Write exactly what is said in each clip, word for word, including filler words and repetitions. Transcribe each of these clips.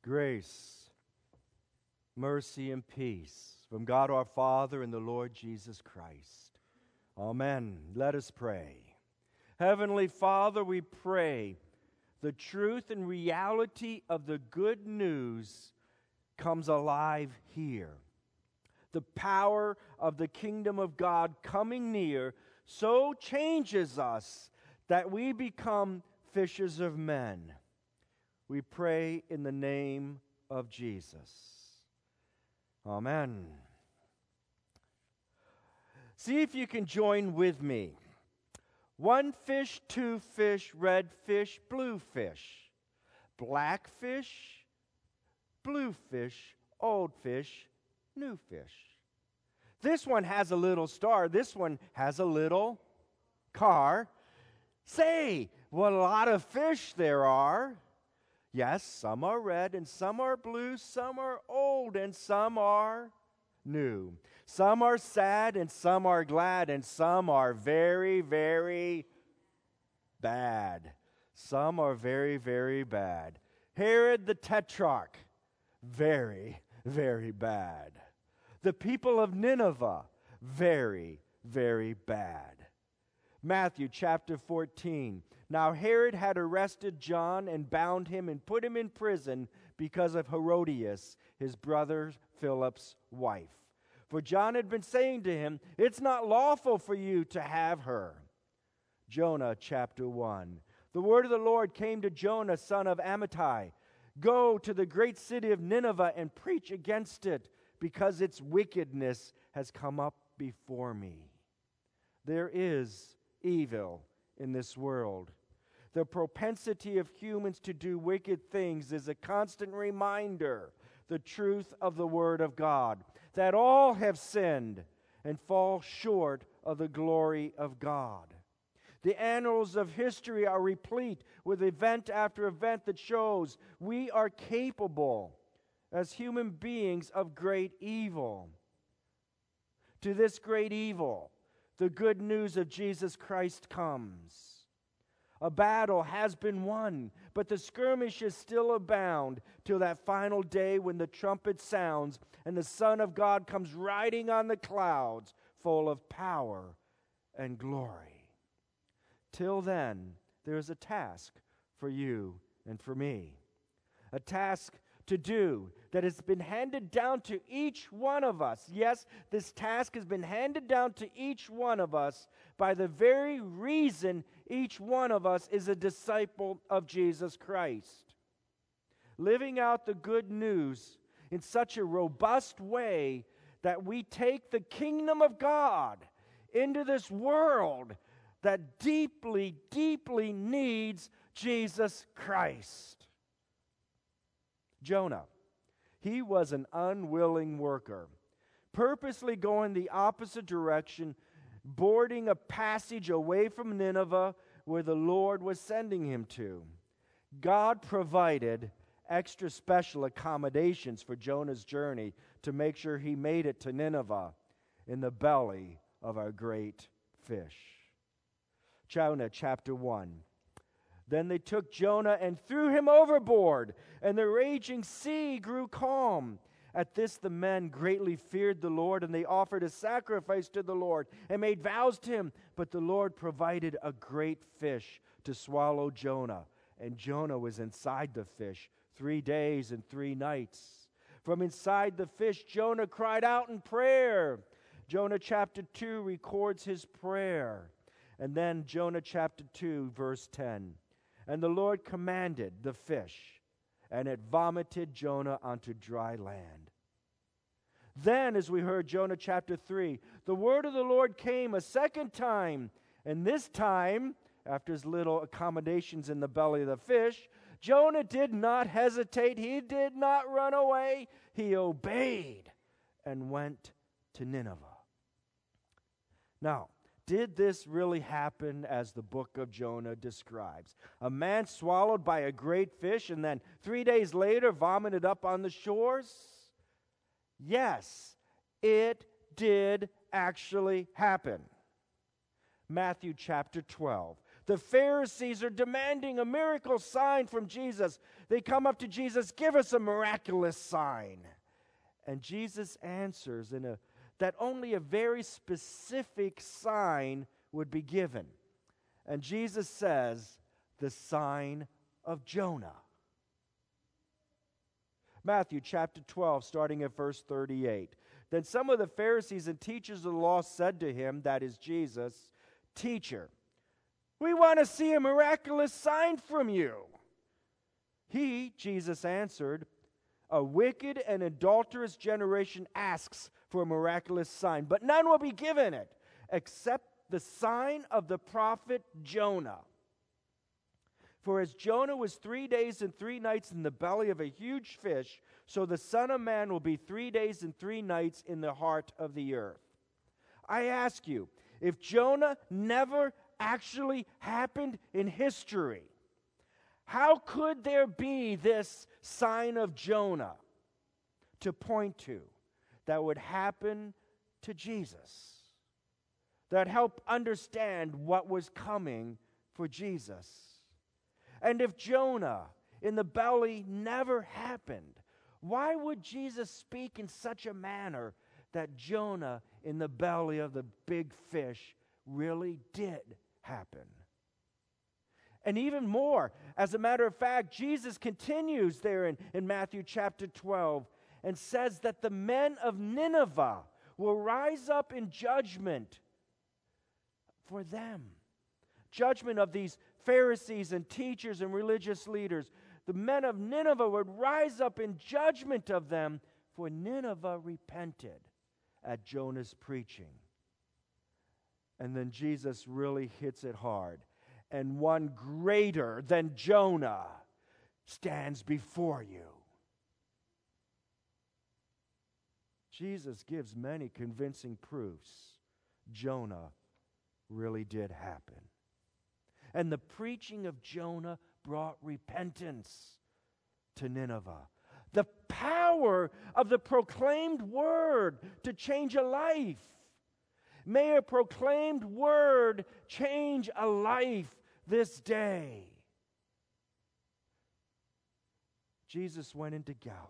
Grace, mercy, and peace from God our Father and the Lord Jesus Christ. Amen. Let us pray. Heavenly Father, we pray the truth and reality of the good news comes alive here. The power of the kingdom of God coming near so changes us that we become fishers of men. We pray in the name of Jesus. Amen. See if you can join with me. One fish, two fish, red fish, blue fish. Black fish, blue fish, old fish, new fish. This one has a little star. This one has a little car. Say, what a lot of fish there are. Yes, some are red and some are blue, some are old and some are new. Some are sad and some are glad and some are very, very bad. Some are very, very bad. Herod the Tetrarch, very, very bad. The people of Nineveh, very, very bad. Matthew chapter fourteen. Now Herod had arrested John and bound him and put him in prison because of Herodias, his brother Philip's wife. For John had been saying to him, "It's not lawful for you to have her." Jonah chapter one. The word of the Lord came to Jonah, son of Amittai. Go to the great city of Nineveh and preach against it, because its wickedness has come up before me. There is evil in this world. The propensity of humans to do wicked things is a constant reminder, the truth of the Word of God, that all have sinned and fall short of the glory of God. The annals of history are replete with event after event that shows we are capable as human beings of great evil. To this great evil, the good news of Jesus Christ comes. A battle has been won, but the skirmishes still abound till that final day when the trumpet sounds and the Son of God comes riding on the clouds, full of power and glory. Till then, there is a task for you and for me. A task to do that has been handed down to each one of us. Yes, this task has been handed down to each one of us by the very reason each one of us is a disciple of Jesus Christ. Living out the good news in such a robust way that we take the kingdom of God into this world that deeply, deeply needs Jesus Christ. Jonah, he was an unwilling worker, purposely going the opposite direction, boarding a passage away from Nineveh where the Lord was sending him to. God provided extra special accommodations for Jonah's journey to make sure he made it to Nineveh in the belly of our great fish. Jonah chapter one. Then they took Jonah and threw him overboard, and the raging sea grew calm. At this the men greatly feared the Lord, and they offered a sacrifice to the Lord and made vows to him. But the Lord provided a great fish to swallow Jonah, and Jonah was inside the fish three days and three nights. From inside the fish, Jonah cried out in prayer. Jonah chapter two records his prayer. And then Jonah chapter two, verse ten. And the Lord commanded the fish, and it vomited Jonah onto dry land. Then, as we heard Jonah chapter three, the word of the Lord came a second time, and this time, after his little accommodations in the belly of the fish, Jonah did not hesitate. He did not run away. He obeyed and went to Nineveh. Now, did this really happen as the book of Jonah describes? A man swallowed by a great fish and then three days later vomited up on the shores? Yes, it did actually happen. Matthew chapter twelve. The Pharisees are demanding a miracle sign from Jesus. They come up to Jesus, give us a miraculous sign. And Jesus answers in a, that only a very specific sign would be given. And Jesus says, the sign of Jonah. Matthew chapter twelve, starting at verse thirty-eight. Then some of the Pharisees and teachers of the law said to him, that is Jesus, Teacher, we want to see a miraculous sign from you. He, Jesus, answered, a wicked and adulterous generation asks for a miraculous sign, but none will be given it, except the sign of the prophet Jonah. For as Jonah was three days and three nights in the belly of a huge fish, so the Son of Man will be three days and three nights in the heart of the earth. I ask you, if Jonah never actually happened in history, how could there be this sign of Jonah to point to that would happen to Jesus, that helped understand what was coming for Jesus? And if Jonah in the belly never happened, why would Jesus speak in such a manner that Jonah in the belly of the big fish really did happen? And even more, as a matter of fact, Jesus continues there in, in Matthew chapter twelve and says that the men of Nineveh will rise up in judgment for them. Judgment of these Pharisees and teachers and religious leaders. The men of Nineveh would rise up in judgment of them, for Nineveh repented at Jonah's preaching. And then Jesus really hits it hard. And one greater than Jonah stands before you. Jesus gives many convincing proofs Jonah really did happen. And the preaching of Jonah brought repentance to Nineveh. The power of the proclaimed word to change a life. May a proclaimed word change a life this day. Jesus went into Galilee.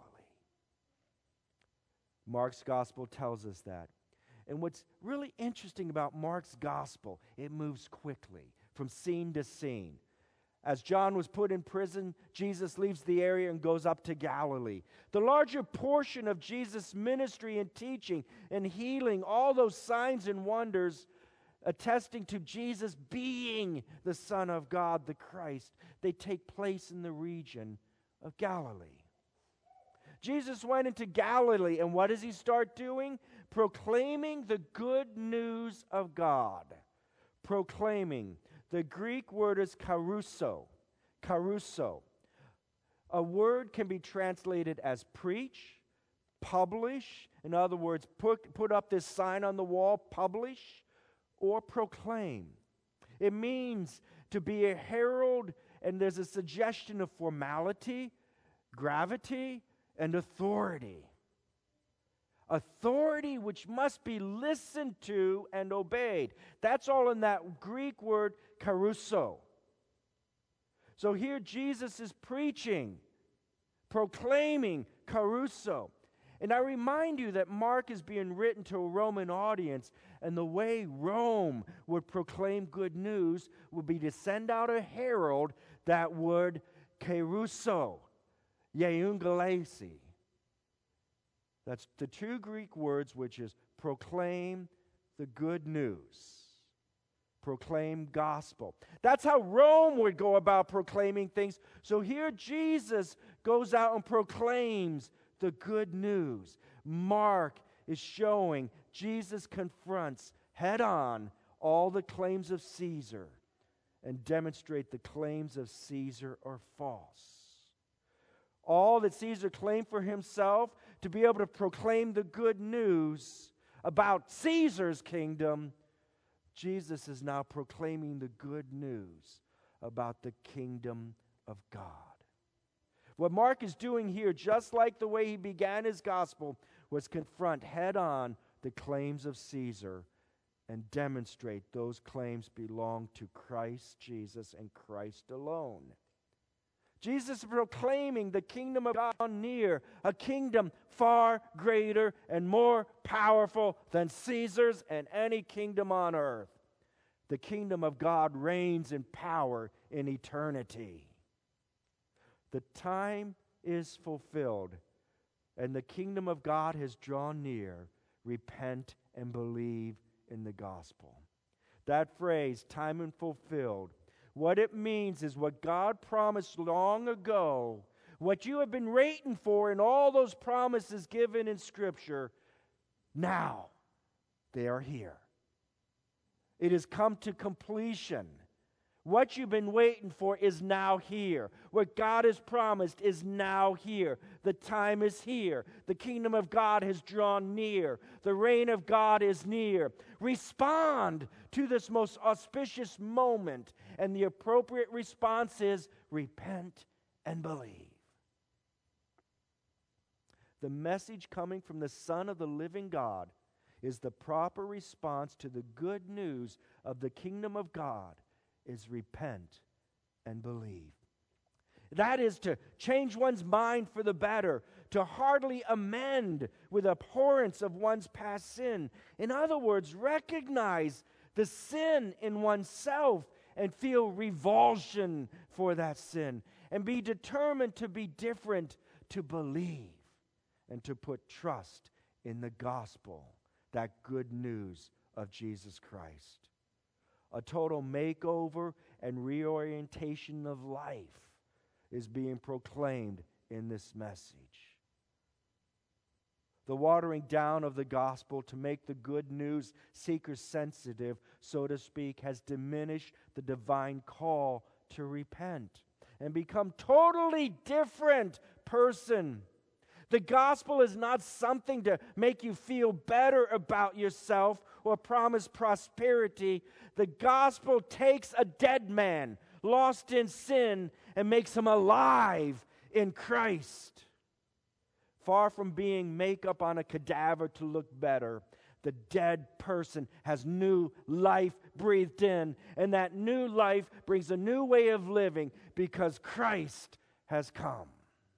Mark's gospel tells us that. And what's really interesting about Mark's gospel, it moves quickly from scene to scene. As John was put in prison, Jesus leaves the area and goes up to Galilee. The larger portion of Jesus' ministry and teaching and healing, all those signs and wonders attesting to Jesus being the Son of God, the Christ, they take place in the region of Galilee. Jesus went into Galilee, and what does he start doing? Proclaiming the good news of God. Proclaiming. The Greek word is karuso. Karuso. A word can be translated as preach, publish. In other words, put, put up this sign on the wall, publish, or proclaim. It means to be a herald, and there's a suggestion of formality, gravity, and authority. Authority which must be listened to and obeyed. That's all in that Greek word, karuso. So here Jesus is preaching, proclaiming karuso. And I remind you that Mark is being written to a Roman audience, and the way Rome would proclaim good news would be to send out a herald that would keruso, euangelesi. That's the two Greek words, which is proclaim the good news. Proclaim gospel. That's how Rome would go about proclaiming things. So here Jesus goes out and proclaims the good news. Mark is showing Jesus confronts head on all the claims of Caesar and demonstrate the claims of Caesar are false. All that Caesar claimed for himself, to be able to proclaim the good news about Caesar's kingdom, Jesus is now proclaiming the good news about the kingdom of God. What Mark is doing here, just like the way he began his gospel, was confront head-on the claims of Caesar and demonstrate those claims belong to Christ Jesus and Christ alone. Jesus is proclaiming the kingdom of God near, a kingdom far greater and more powerful than Caesar's and any kingdom on earth. The kingdom of God reigns in power in eternity. The time is fulfilled, and the kingdom of God has drawn near. Repent and believe in the gospel. That phrase, time and fulfilled, what it means is what God promised long ago, what you have been waiting for in all those promises given in Scripture, now they are here. It has come to completion. What you've been waiting for is now here. What God has promised is now here. The time is here. The kingdom of God has drawn near. The reign of God is near. Respond to this most auspicious moment. And the appropriate response is repent and believe. The message coming from the Son of the living God is the proper response to the good news of the kingdom of God is repent and believe. That is to change one's mind for the better, to heartily amend with abhorrence of one's past sin. In other words, recognize the sin in oneself and feel revulsion for that sin, and be determined to be different, to believe, and to put trust in the gospel, that good news of Jesus Christ. A total makeover and reorientation of life is being proclaimed in this message. The watering down of the gospel to make the good news seeker-sensitive, so to speak, has diminished the divine call to repent and become totally different person. The gospel is not something to make you feel better about yourself or promise prosperity. The gospel takes a dead man, lost in sin, and makes him alive in Christ. Far from being makeup on a cadaver to look better, the dead person has new life breathed in, and that new life brings a new way of living because Christ has come.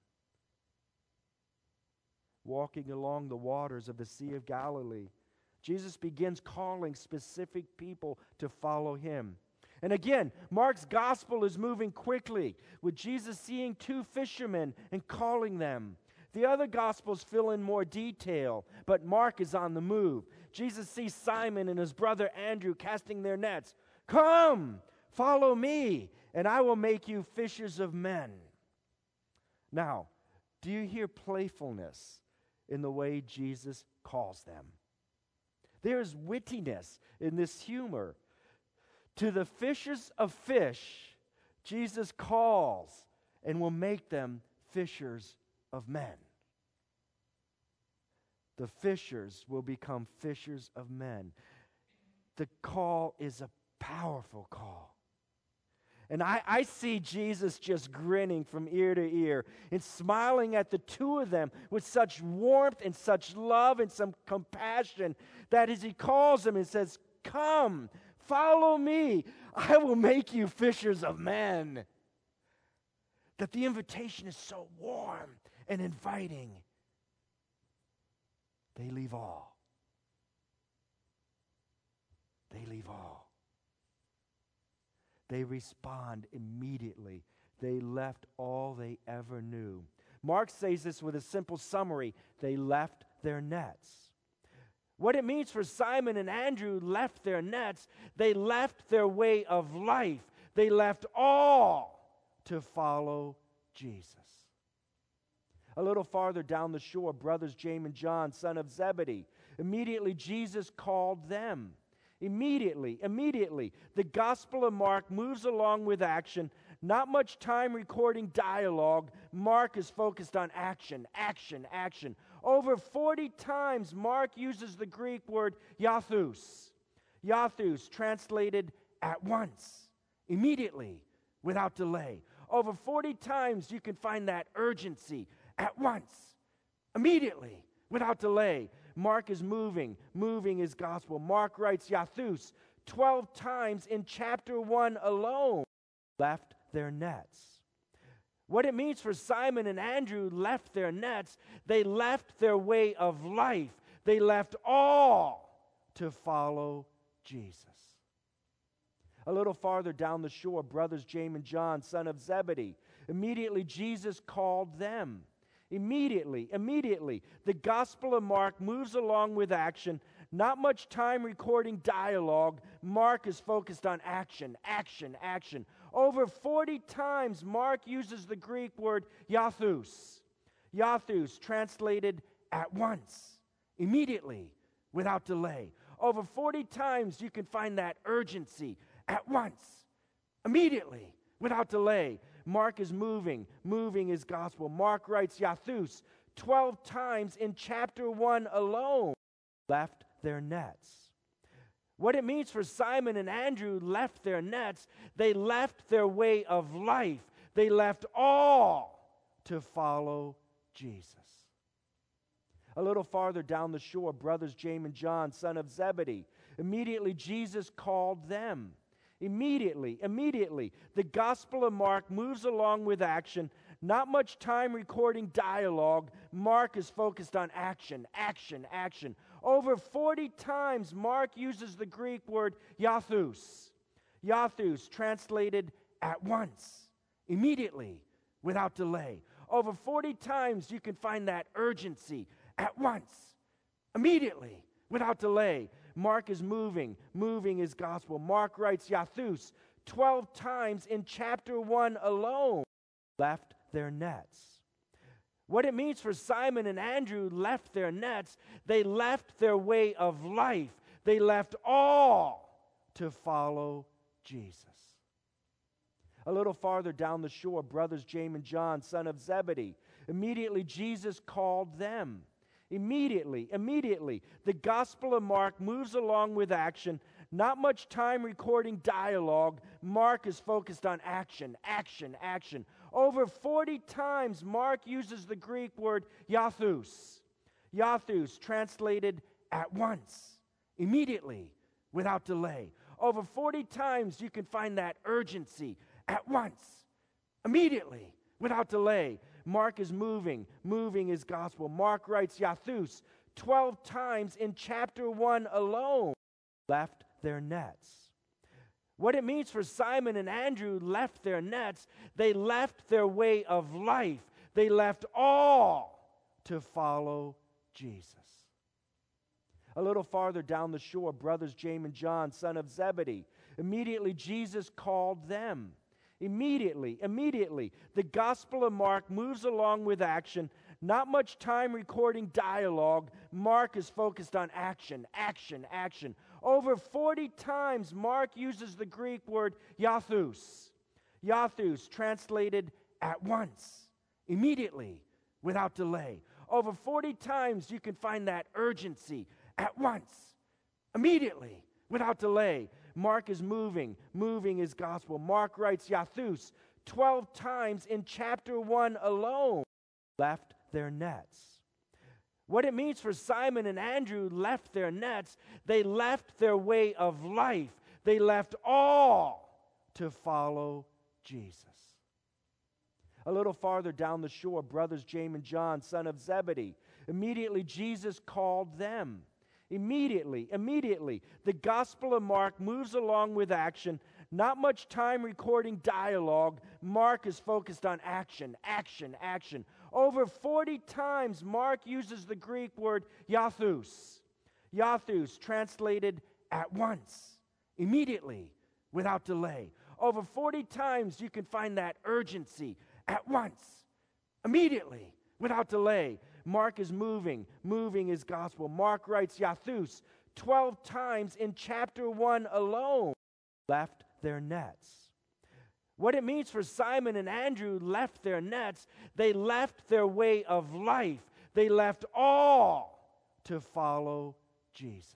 Walking along the waters of the Sea of Galilee, Jesus begins calling specific people to follow him. And again, Mark's gospel is moving quickly, with Jesus seeing two fishermen and calling them. The other gospels fill in more detail, but Mark is on the move. Jesus sees Simon and his brother Andrew casting their nets. Come, follow me, and I will make you fishers of men. Now, do you hear playfulness in the way Jesus calls them? There's wittiness in this humor. To the fishers of fish, Jesus calls and will make them fishers of men. The fishers will become fishers of men. The call is a powerful call. And I, I see Jesus just grinning from ear to ear and smiling at the two of them with such warmth and such love and some compassion that as he calls them and says, come, follow me, I will make you fishers of men. That the invitation is so warm and inviting. They leave all. They leave all. They respond immediately. They left all they ever knew. Mark says this with a simple summary. They left their nets. What it means for Simon and Andrew left their nets. They left their way of life. They left all to follow Jesus. A little farther down the shore, brothers James and John, son of Zebedee. Immediately Jesus called them. Immediately, immediately, the Gospel of Mark moves along with action. Not much time recording dialogue. Mark is focused on action, action, action. Over forty times, Mark uses the Greek word iathus. Iathus, translated at once, immediately, without delay. Over forty times, you can find that urgency, at once, immediately, without delay. Mark is moving, moving his gospel. Mark writes Yathus twelve times in chapter one alone, left their nets. What it means for Simon and Andrew left their nets, they left their way of life. They left all to follow Jesus. A little farther down the shore, brothers James and John, son of Zebedee, immediately Jesus called them. Immediately, immediately, the Gospel of Mark moves along with action. Not much time recording dialogue. Mark is focused on action, action, action. Over forty times, Mark uses the Greek word yathus. Yathus, translated at once, immediately, without delay. Over forty times, you can find that urgency, at once, immediately, without delay. Mark is moving, moving his gospel. Mark writes Yathus twelve times in chapter one alone, left their nets. What it means for Simon and Andrew left their nets, they left their way of life. They left all to follow Jesus. A little farther down the shore, brothers James and John, son of Zebedee, immediately Jesus called them. Immediately, immediately, the Gospel of Mark moves along with action. Not much time recording dialogue. Mark is focused on action, action, action. Over forty times, Mark uses the Greek word yathus. Yathus, translated at once, immediately, without delay. Over forty times, you can find that urgency, at once, immediately, without delay. Mark is moving, moving his gospel. Mark writes Yathus twelve times in chapter one alone, left their nets. What it means for Simon and Andrew left their nets, they left their way of life. They left all to follow Jesus. A little farther down the shore, brothers James and John, son of Zebedee, immediately Jesus called them. Immediately, immediately, the Gospel of Mark moves along with action. Not much time recording dialogue. Mark is focused on action, action, action. Over forty times, Mark uses the Greek word yathus. Yathus, translated at once, immediately, without delay. Over forty times, you can find that urgency, at once, immediately, without delay. Mark is moving, moving his gospel. Mark writes Yathus twelve times in chapter one alone, left their nets. What it means for Simon and Andrew left their nets, they left their way of life. They left all to follow Jesus. A little farther down the shore, brothers James and John, son of Zebedee, immediately Jesus called them. Immediately, immediately, the Gospel of Mark moves along with action. Not much time recording dialogue. Mark is focused on action, action, action. Over forty times, Mark uses the Greek word yathus. Yathus, translated at once, immediately, without delay. Over forty times, you can find that urgency, at once, immediately, without delay. Mark is moving, moving his gospel. Mark writes Yathus twelve times in chapter one alone, left their nets. What it means for Simon and Andrew left their nets, they left their way of life. They left all to follow Jesus. A little farther down the shore, brothers James and John, son of Zebedee, immediately Jesus called them. Immediately, immediately, the Gospel of Mark moves along with action. Not much time recording dialogue. Mark is focused on action, action, action. Over forty times, Mark uses the Greek word yathus. Yathus, translated at once, immediately, without delay. Over forty times, you can find that urgency, at once, immediately, without delay. Mark is moving, moving his gospel. Mark writes Yathus twelve times in chapter one alone, left their nets. What it means for Simon and Andrew left their nets, they left their way of life. They left all to follow Jesus.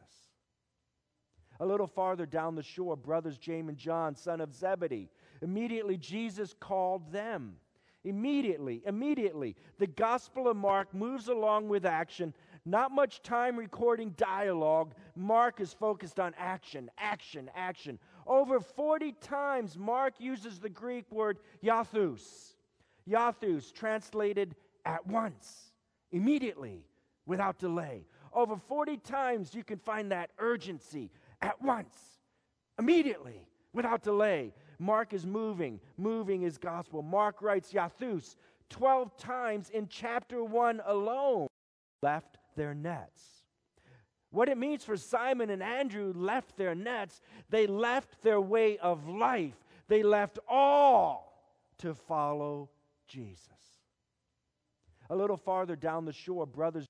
A little farther down the shore, brothers James and John, son of Zebedee, immediately Jesus called them. Immediately, immediately, the Gospel of Mark moves along with action. Not much time recording dialogue. Mark is focused on action, action, action. Over forty times, Mark uses the Greek word yathus. Yathus, translated at once, immediately, without delay. Over forty times, you can find that urgency, at once, immediately, without delay. Mark is moving, moving his gospel. Mark writes yathus twelve times in chapter one alone. Left their nets. What it means for Simon and Andrew left their nets, they left their way of life. They left all to follow Jesus. A little farther down the shore, brothers